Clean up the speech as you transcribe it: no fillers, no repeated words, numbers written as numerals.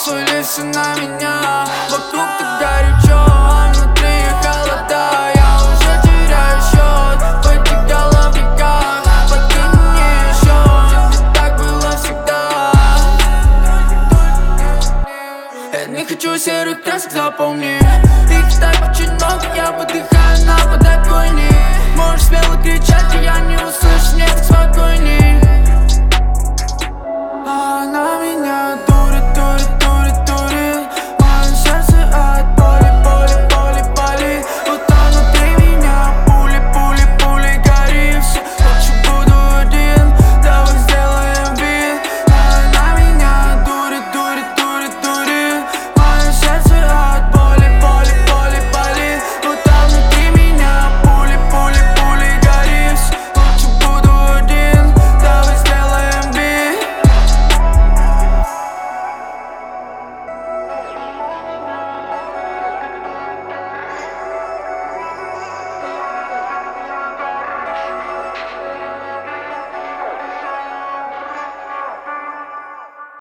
свой лес на меня. Вокруг так горячо, а внутри холода. Я уже теряю счет в этих головниках. Подкинь мне еще, ведь так было всегда. Я не хочу серых красок, запомни. Их так очень много, я выдыхаю на подоконник. Можешь смело кричать, и я не услышу, мне так спокойней. А она меня